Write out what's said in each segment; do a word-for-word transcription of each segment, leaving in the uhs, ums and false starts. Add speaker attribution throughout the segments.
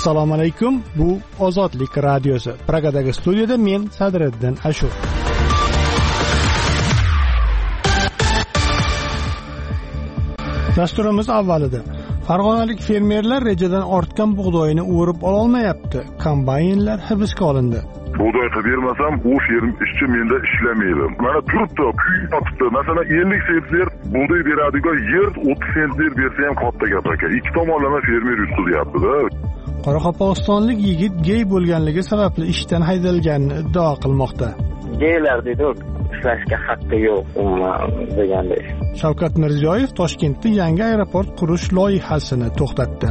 Speaker 1: Assalomu alaykum. Bu Ozodlik radiosi. Pragadagi studiyada men Sadriddin Ashur. Dasturimiz avvalida Farg'onalik fermerlar rejadan ortgan bug'doyini o'rib ola olmayapti. Kombaynlar hibsga olindi.
Speaker 2: Bug'doy qilib bermasam, u ferm ishchi menda ishlamaydi. Mana turibdi, kuyib yotibdi. Masalan, ellik sentner bug'doy beradigan yer o'ttiz sentner bersa ham katta gap aka. Ikki tomonlama fermer yutqilyapti-da.
Speaker 1: Qoraqalpog'istonlik yigit gey bo'lganligi sababli ishdan haydalganini iddao qilmoqda.
Speaker 3: Geylar dedi, ishlashga haqqi yo'q umuman deganday.
Speaker 1: Shavkat Mirziyoyev Toshkentda yangi aeroport qurish loyihasini to'xtatdi.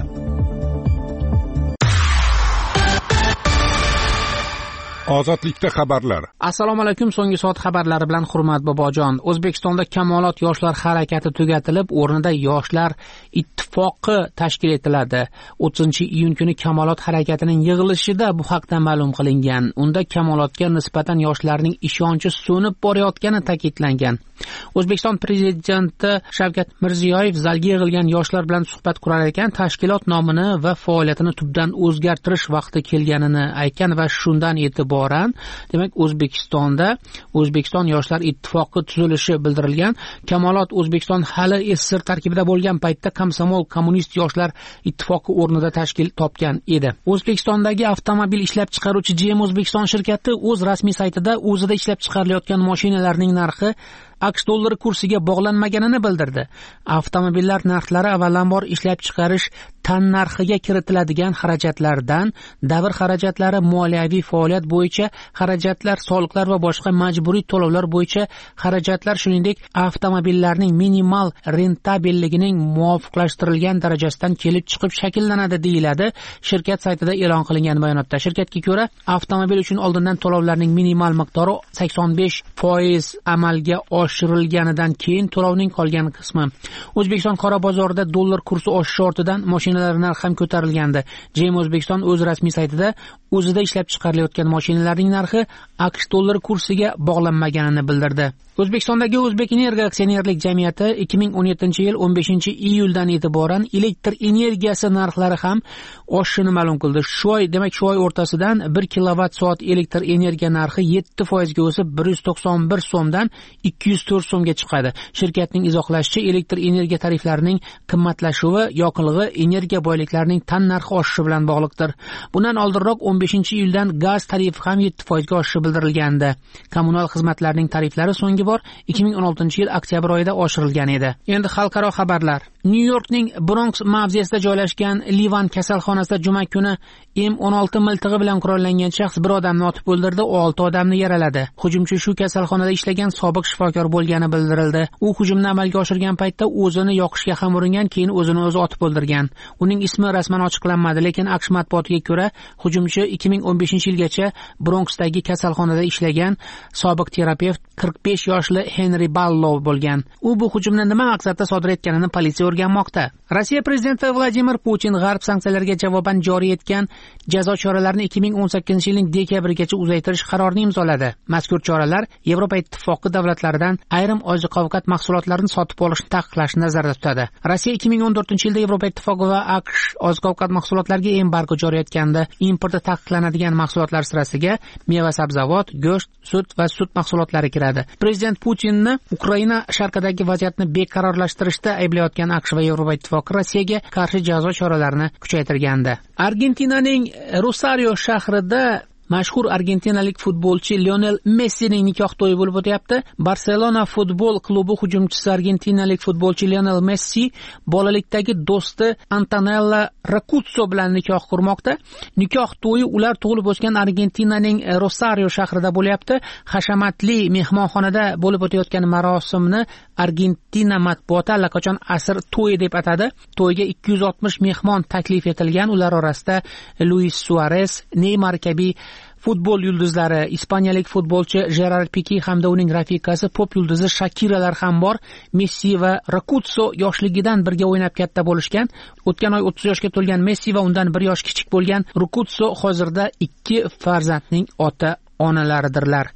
Speaker 4: Ozodlikda xabarlar.
Speaker 5: Assalomu alaykum. So'nggi soat xabarlari bilan Hurmat Bobojon. O'zbekistonda Kamolot yoshlar harakati tugatilib, o'rnida yoshlar ittifoqi tashkil etiladi. o'ttizinchi iyun kuni Kamolot harakatining yig'ilishida bu haqda ma'lum qilingan. Unda Kamolotga nisbatan yoshlarning ishonchi so'nib borayotgani ta'kidlangan. O'zbekiston prezidenti Shavkat Mirziyoyev zalga yig'ilgan yoshlar bilan suhbat qurar ekan, tashkilot nomini va faoliyatini tubdan o'zgartirish vaqti kelganini aytgan va shundan e'tiboran, demak, O'zbekistonda O'zbekiston yoshlar ittifoqi tuzilishi bildirilgan. Kamolot O'zbekiston hali S S R tarkibida bo'lgan paytda Komsomol kommunist yoshlar ittifoqi o'rnida tashkil topgan edi. O'zbekistondagi avtomobil ishlab chiqaruvchi G M O'zbekiston shirkati o'z rasmiy saytida o'zida ishlab chiqarilayotgan mashinalarning narxi AQSh dollari kursiga bog'lanmaganini bildirdi. Avtomobillar narxlari avvalambor ishlab chiqarish tan narxiga kiritiladigan xarajatlardan, davr xarajatlari, moliyaviy faoliyat bo'yicha xarajatlar, soliqlar va boshqa majburiy to'lovlar bo'yicha xarajatlar, shuningdek, avtomobillarning minimal rentabelligining muvofiqlashtirilgan darajasidan kelib chiqib shakllanadi, deyiladi shirkat saytida e'lon qilingan bayonotda. Shirkatga ko'ra, avtomobil uchun oldindan to'lovlarning minimal miqdori sakson besh foiz amalga oshirilganidan keyin to'lovning qolgan qismi. O'zbekiston qora bozorida dollar kursi oshishi ortidan mashinalar narxi ham ko'tarilgandi. G M O'zbekiston o'z rasmiy saytida o'zida ishlab chiqarilayotgan mashinalarning narxi AQSh dollari kursiga bog'lanmaganini bildirdi. O'zbekistondagi O'zbek Energiya aksionerlik jamiyati ikki ming o'n yettinchi yil o'n beshinchi iyuldan e'tiboran elektr energiyasi narxlari ham oshishini ma'lum qildi. Shu oy, demak, shu oy o'rtasidan bir kilovatt soat elektr energiya narxi yetti foizga o'sib bir yuz to'qson bir so'mdan ikki yuz to'rt so'mga chiqadi. Shirkatning izohlashicha, elektr energiya tariflarining qimmatlashuvi yoqilg'i energiya boyliklarining tan narxi oshishi bilan bog'liqdir. Bundan oldinroq o'n beshinchi iyuldan gaz tarifi ham yetti foizga oshishi bildirilgandi. Kommunal xizmatlarning tariflari so'nggi bor ikki ming o'n oltinchi yil oktyabr oyida oshirilgan edi. Endi xalqaro xabarlar. Nyu-Yorkning Bronx mavzesida joylashgan Livan kasalxonasida juma kuni M o'n olti miltig'i bilan qurollangan shaxs bir odamni otib o'ldirdi, olti odamni yaraladi. Hujumchi shu kasalxonada ishlagan sobiq shifokor bo'lgani bildirildi. U hujumni amalga oshirgan paytda o'zini yoqishga ham uringan, keyin o'zini o'zi otib o'ldirgan. Uning ismi rasman ochiqlanmadi, lekin AQSh matbuotiga ko'ra, hujumchi ikki ming o'n beshinchi yilgacha Bronxdagi kasalxonada ishlagan sobiq terapevt qirq besh yoshli Henry Ballow bo'lgan. U bu hujumni nima maqsadda sodir etganini politsiya o'rganmoqda. Rossiya prezidenti Vladimir Putin g'arb sanksiyalarga javoban joriy etgan jazo choralarini ikki ming o'n sakkizinchi yilning dekabrigacha uzaytirish qarorini imzoladi. Mazkur choralar Yevropa ittifoqi davlatlaridan ayrim oziq-ovqat mahsulotlarini sotib olishni taqiqlashni nazarda tutadi. Rossiya ikki ming o'n to'rtinchi yilda Yevropa ittifoqi va AQSh oziq-ovqat mahsulotlariga embargo joriy etganda importi taqiqlanadigan mahsulotlar sirasiga meva-sabzavot, go'sht, sut va sut mahsulotlari kiradi. Prezident Putinni Ukraina sharqidagi vaziyatni beqarorlashtirishda ayblayotgan AQSh va Yevropa ittifoqi Rossiyaga qarshi jazo choralarini kuchaytirgandi. Argentinaning Rosario shahrida mashhur argentinalik futbolchi Lionel Messining nikoh to'yi bo'lib o'tyapti. Barselona futbol klubi hujumchisi argentinalik futbolchi Lionel Messi bolalikdagi do'sti Antonella Rocuzzo bilan nikoh qurmoqda. Nikoh to'yi ular tug'ilib o'sgan Argentinaning Rosario shahrida bo'lyapti. Hashamatli mehmonxonada bo'lib o'tayotgan marosimni Argentina matbuoti allaqachon asr to'yi deb atadi. To'yga ikki yuz oltmish mehmon taklif etilgan. Ular orasida Luis Suarez, Neymar kabi futbol yulduzlari, ispaniyalik futbolchi Gerard Pique hamda uning rafiqasi pop yulduzi Shakiralar ham bor. Messi va Rocuzzo yoshligidan birga o'ynab katta bo'lishgan. O'tgan oy o'ttiz yoshga to'lgan Messi va undan bir yosh kichik bo'lgan Rocuzzo hozirda ikki farzandning ota-onalaridirlar.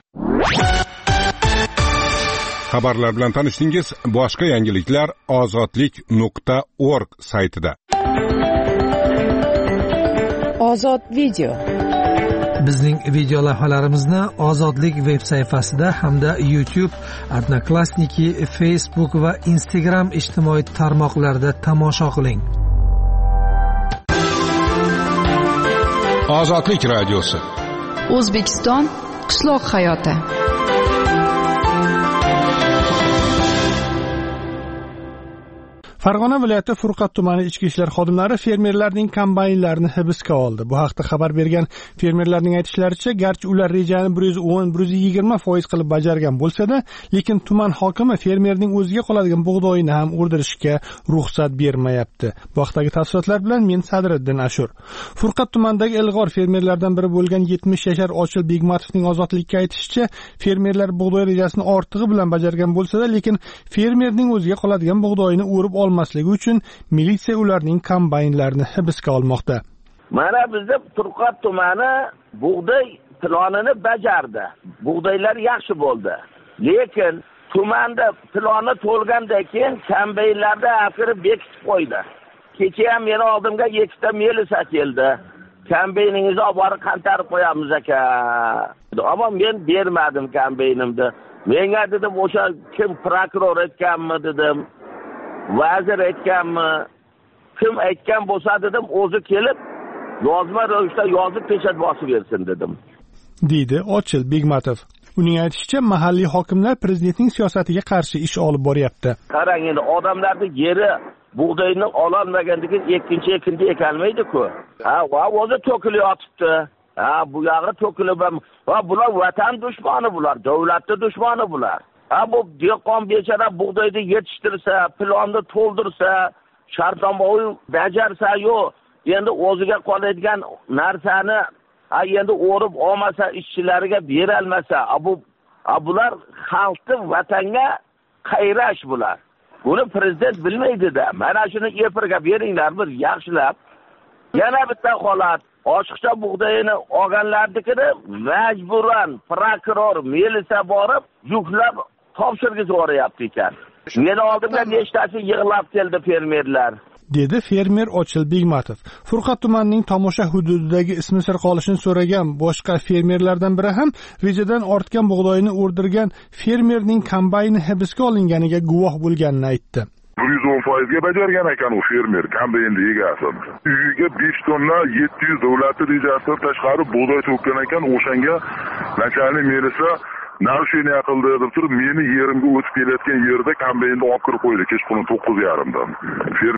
Speaker 4: Xabarlar bilan tanishdingiz. Boshqa yangiliklar ozodlik nuqta org saytida.
Speaker 6: Ozod video.
Speaker 7: Bizning video lavhalarimizni Ozodlik veb sayfasida hamda YouTube, Odnoklassniki, Facebook va Instagram ijtimoiy tarmoqlarida tomosha qiling.
Speaker 4: Ozodlik radiosi.
Speaker 6: O'zbekiston qishloq hayoti.
Speaker 1: Farg'ona viloyati Furqat tumani ichki ishlar xodimlari fermerlarning kombaynlarini hibsga oldi. Bu haqda xabar bergan fermerlarning aytishlaricha, garchi ular rejani bir yuz o'n bir yuz yigirma foiz qilib bajargan bo'lsa-da, lekin tuman hokimi fermerning o'ziga qoladigan bug'doyini ham o'rdirishga ruxsat bermayapti. Bu haqdagi tafsilotlar bilan men Sadriddin Ashur. Furqat tumanidagi ilg'or fermerlardan biri bo'lgan yetmish yashar Ochil Begmatovning Ozodlikka aytishicha, fermerlar bug'doy rejasini ortig'i bilan bajargan bo'lsa-da, lekin fermerning o'ziga qoladigan bug'doyini o'rib olmasligi uchun militsiya ularning kombaynlarini hibsga olmoqda.
Speaker 8: Mana bizda Furqat tumani bug'doy planini bajardi. Bug'doylar yaxshi bo'ldi. Lekin tumanda plani to'lgandan keyin kombaynlarda akirib bekitib qo'ydi. Kecha ham meni oldimga ikkita melisa keldi. Kombeyningizni olib borib qantarib qo'yamiz aka. Ammo men bermadim kombaynimni. Menga dedim, o'sha kim prokuror aytganmi dedim. Vazir aytganmi, kim aytgan bo'lsa dedim, o'zi kelib yozma ravishda yozib pechat bosib bersin dedim.
Speaker 1: Deydi Ochil Begmatov. Uning aytishicha, mahalliy hokimlar prezidentning siyosatiga qarshi ish olib boryapti.
Speaker 8: Qarang endi, odamlarning yeri bug'doyni ololmaganligi ikkinchi ekinda ekanmaydi-ku. Ha, va o'zi to'kilib yotibdi. Ha, bu yog'i to'kilib ham, va bular vatan dushmani bular, davlatning dushmani bular. Ha, bu dehqon bechara bug'doyni yetishtirsa, plonni to'ldirsa, shartnomayi bajarsa, yo'q, endi o'ziga qoladigan narsani ha endi o'rib olmasa, ishchilariga bera olmasa, bu bular xalqni vatanga qayrash bular. Buni prezident bilmaydi-da. Mana shuni efirga beringlar bir yaxshilab. Yana bitta holat, ochiqcha bug'doyini olganlarnikini majburan prokuror, militsiya borib, yuklab topshirgizib yuboryapti ekan. Meni oldimga nechtasi yig'lab keldi fermerlar.
Speaker 1: Dedi fermer Ochil Begmatov. Furqat tumanining tomosha hududidagi ismi sir qolishini so'ragan boshqa fermerlardan biri ham rejadan ortgan bug'doyini o'rdirgan fermerning kombayni hibsga olinganiga guvoh bo'lganini aytdi.
Speaker 2: bir yuz o'n foiz ga bajargan ekan u fermer kombaynni egasi. Uyiga besh tonna yetti yuz davlat rejasidan tashqari bug'doy to'kkan ekan, o'shanga nachalnik melisa narshini qildi deb turib, meni yerimga o'tib kelayotgan yerda kombaynni olib kirib qo'ydi kechqurun to'qqiz yarim dan.